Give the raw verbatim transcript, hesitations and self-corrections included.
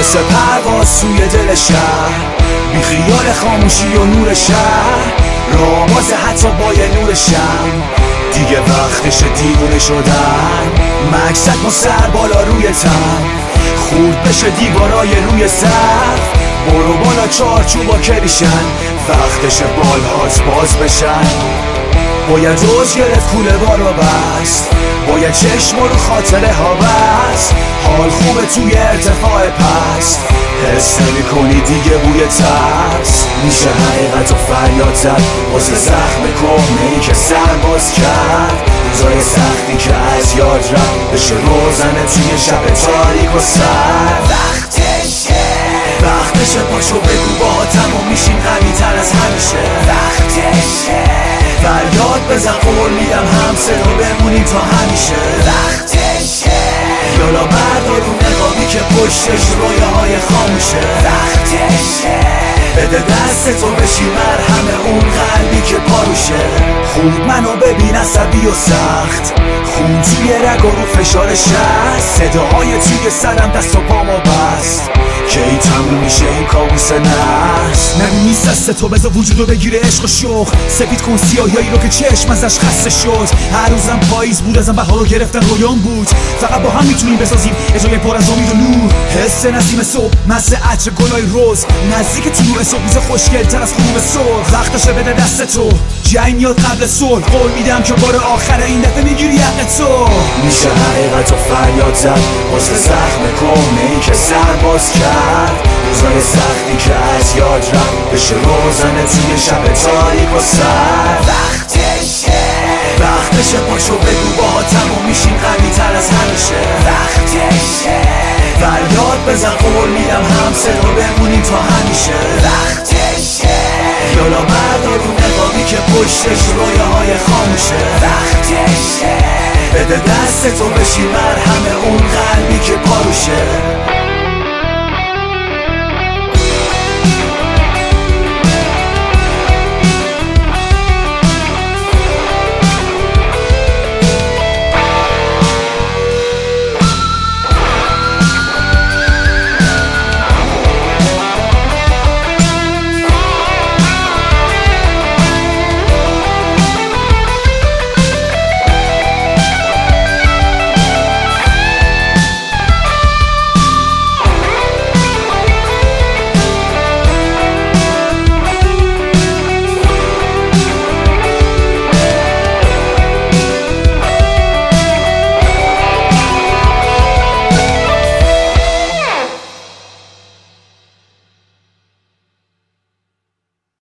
مثل پرواز سوی دل شهر، بی خیال خاموشی و نور شهر، راه باز حتی با یه نور شم. دیگه وقتش دیوونه شدن، مقصد با سر بالا روی تن، خورد بشه دیوارای روی سقف، برو بالا چارچوبا کلیشن، وقتش بالهات باز بشن. باید روز گرفت کوله بارو بست، باید چشم رو خاطره ها بست، حال خوبه توی ارتفاع پست، حس نمی کنی دیگه بوی ترس. میشه حقیقت و فریاد زد واسه زخم کهنه‌ای که سر باز کرد، روزای سختی که از یاد رفت بشه روزنه توی شب تاریک و سرد. وقتشه وقتشه پاشو بگو با تمام میشیم قوی تر از همیشه. وقتشه فریاد بزن قول میدم هم صدا بمونیم تا همیشه. وقتشه یالا بردار اون نقابی که پشتش رویاهای خاموشه. وقتشه بده دست تو بشی مرهم اون قلبی که پاروشه. خوب منو ببین عصبی و سخت، خون توی رگ و رو فشار شست، صداهای توی سرم دست و پامو بست، کی تموم میشه این کابوس نست. نگو نیست دست تو بذار وجودو بگیره عشق و شوق، سفید کن سیاهیایی رو که چشم ازش خسته شد. هر روزم پاییز بود ازم بهارو گرفتن رویان بود، فقط با هم میتونیم بسازیم اجای پر از امید و نور. حس نسیم صبح مثل عطر گلای روز، نزدیک طلوع صبح روز خوشگل تر از غروب صبح. وقتشه بده دست تو جنگ میاد قبل صلح، قول میدم که بار آخر این دفعه میگیری حق تو. میشه حقیقت و فریاد زد واسه زخم کهنه‌ای که سر باز کرد، روزای سختی که از یاد رفت بشه روزنه توی شب تاریک و سرد. وقتشه وقتشه پاشو بگو با تموم میشیم قوی تر از همیشه. وقتشه فریاد بزن قول میدم هم صدا بمونیم تا همیشه. وقتشه یالا بردار اون نقابی که پشتش رویاهای خاموشه. وقتشه بده دست تو بشی مرهم اون قلبی که پاروشه.